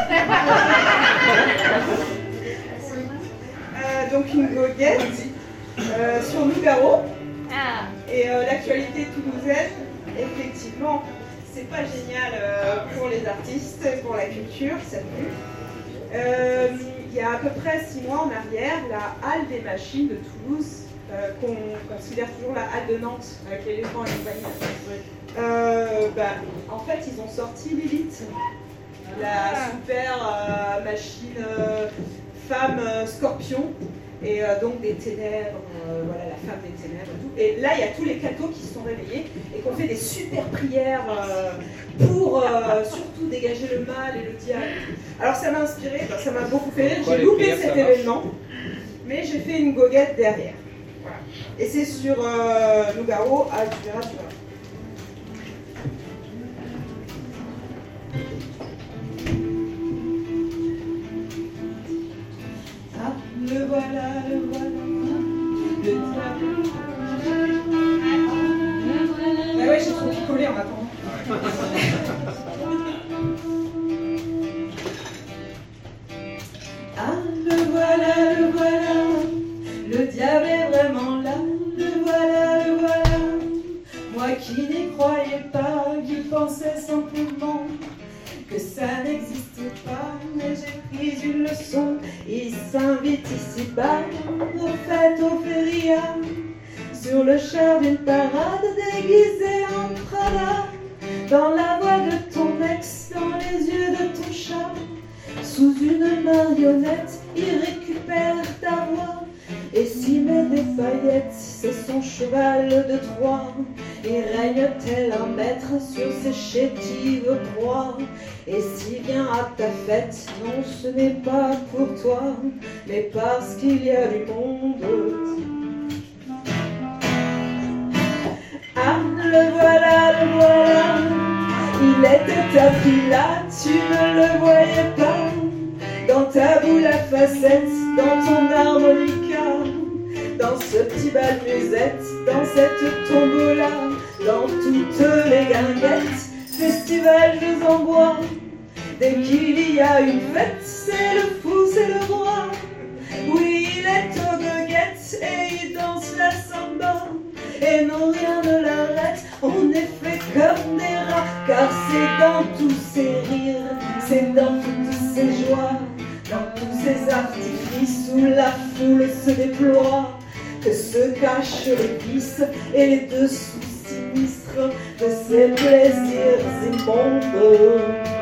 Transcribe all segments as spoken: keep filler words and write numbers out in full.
euh, Donc une goguette euh, sur Nougaro. Ah. Et euh, l'actualité toulousaine, effectivement, c'est pas génial euh, pour les artistes, pour la culture, ça pue. Euh, il y a à peu près six mois en arrière, la Halle des Machines de Toulouse, euh, qu'on considère toujours la Halle de Nantes, avec l'éléphant et compagnie. Euh, bah, en fait, ils ont sorti Lilith, la super euh, machine euh, femme euh, scorpion, et euh, donc des ténèbres, euh, voilà, la femme des ténèbres et tout. Et là, il y a tous les cathos qui se sont réveillés et qui ont fait des super prières euh, pour euh, surtout dégager le mal et le diable. Alors ça m'a inspiré, bah, ça m'a beaucoup fait rire. J'ai loupé cet événement, mais j'ai fait une goguette derrière. Voilà. Et c'est sur euh, Nougaro, à tu verras, tu verras. Le voilà, le voilà, le diable. Ah ouais, j'ai trop picolé en attendant. Ah, le voilà, le voilà, le diable est vraiment là. Le voilà, le voilà, moi qui n'y croyais pas, qui pensais simplement que ça n'existe pas, mais j'ai pris une leçon. Il s'invite ici-bas, au fait au feria, sur le char d'une parade déguisée en Prada, dans la voix de ton ex, dans les yeux de ton chat, sous une marionnette, il récupère ta voix et s'y met des paillettes, c'est son cheval de Troie. Et règne tel un maître sur ses chétives proies. Et s'il vient à ta fête, non, ce n'est pas pour toi, mais parce qu'il y a du monde. Ah, le voilà, le voilà, il était appris là, tu ne le voyais pas. Dans ta boule à facettes, dans ton harmonica, dans ce petit bal musette, dans cette tombola, dans toutes les guinguettes, festival jeux en bois. Dès qu'il y a une fête, c'est le fou, c'est le roi. Oui, il est aux goguettes et il danse la samba. Et non, rien ne l'arrête, on est fait comme des rats. Car c'est dans tous ces rires, c'est dans toutes ces joies, dans tous ces artifices où la foule se déploie, que se cachent les vices et les dessous sinistres de ces plaisirs immondes.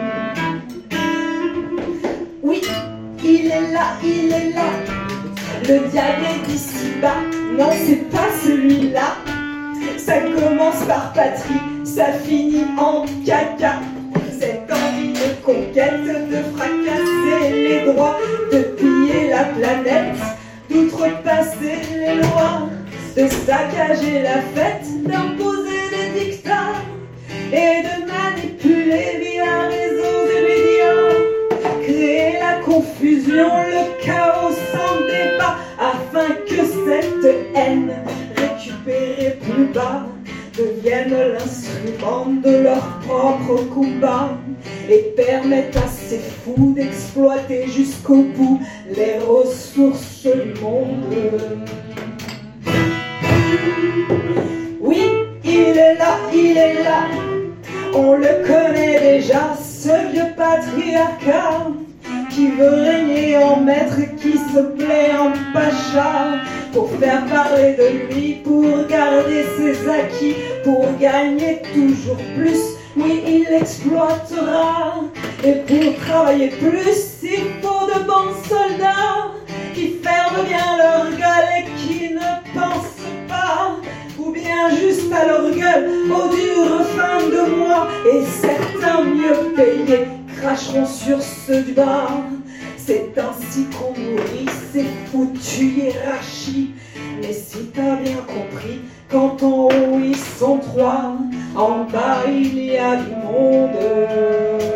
Oui, il est là, il est là, le diable est d'ici-bas. Non, c'est pas celui-là. Ça commence par patrie, ça finit en caca. Cette envie de conquête, de fracasser les droits, de piller la planète, d'outrepasser les lois, de saccager la fête, d'imposer des dictats et de manipuler via réseaux de médias, créer la confusion, le chaos sans débat, afin que cette haine récupérée plus bas devienne l'instrument de leur propre combat et permettent à ces fous d'exploiter jusqu'au bout les ressources du monde. Oui, il est là, il est là, on le connaît déjà, ce vieux patriarcat qui veut régner en maître, qui se plaît en pacha, pour faire parler de lui, pour garder ses acquis, pour gagner toujours plus. Oui, il exploitera, et pour travailler plus, il faut de bons soldats qui ferment bien leur gueule et qui ne pensent pas, ou bien juste à leur gueule, aux dures fins de mois, et certains mieux payés cracheront sur ceux du bas. C'est ainsi qu'on nourrit ces foutues hiérarchies. Mais si t'as bien compris, quand en haut ils sont trois, en bas il y a du monde.